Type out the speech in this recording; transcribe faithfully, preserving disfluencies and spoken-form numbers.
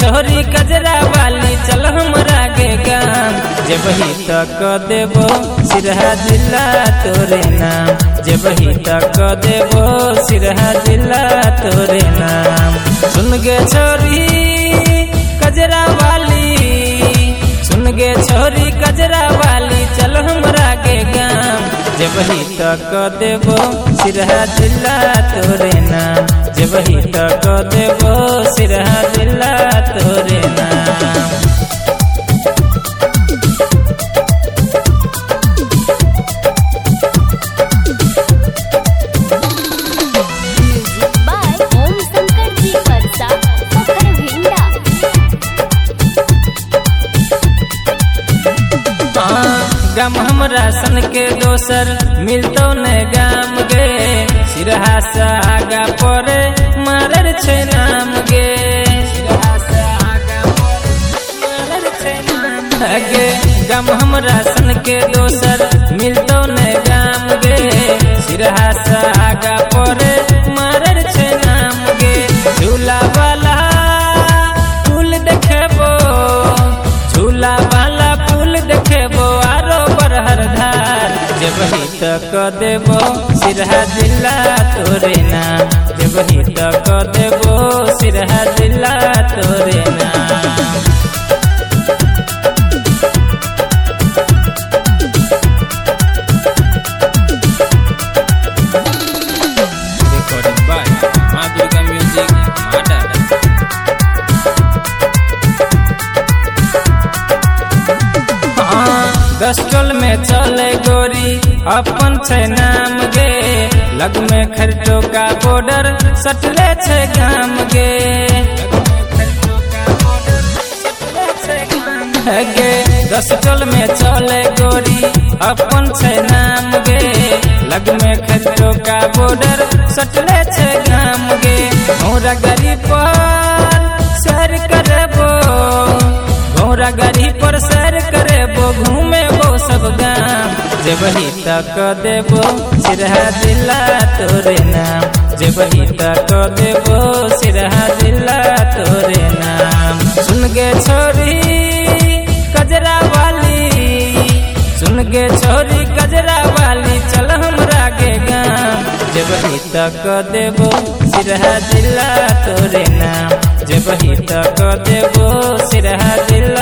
छोरी कजरा वाली चल हमरा गे गाम जेबही तक देबो सिरहा जिला तोरे नाम जेबही तक देबो सिरहा जिला तोरे नाम। सुन गे छोरी कजरा वाली सुन गे छोरी कजरा वाली चल हमरा गे गाम जेबही तक देबो सिरहा जिला तोरे नाम जेबही तक देबो सिरहा जिला तोरे नाम। गम हमरा सन के दोसर मिलतो ने गाम गे सिरहा से आगा पड़े मारर छे नाम गे सिरहा से आगा पड़े मारर छे नाम गे गम हमरा सन के दोसर मिलतो ने गाम गे सिरहा से आगा पड़े मारर छे नाम गे। झूला वाला फूल देखेबो झूला वाला फूल देखेबो हर धार जेबही तक देबो सिरहा जिला तोरे नाम जेबही तक देबो सिरहा जिला तोरे नाम। Recorded by माँ दुर्गा म्यूजिक माडा। गस्टोल में चले गोरी अपन छे नाम गे लग में खर्चो का बॉर्डर सटले छे गाम गे गे गस्टोल में चले गोरी अपन छे नाम गे लग में खर्चो का बॉर्डर सटले छे गाम गे। घोड़ा गाड़ी पर सैर करबो घोड़ा गाड़ी पर सैर करेबो घूमे वो सब गाम जेबही तक देबो सिरहा जिला तोरे नाम जेबही तक देबो सिरहा जिला तोरे नाम। सुन गे छोरी कजरा वाली सुन गे छोरी कजरा वाली चल हमरा गे गाम जेबही तक देबो सिरहा जिला तोरे नाम जेबही तक देबो सिरहा जिला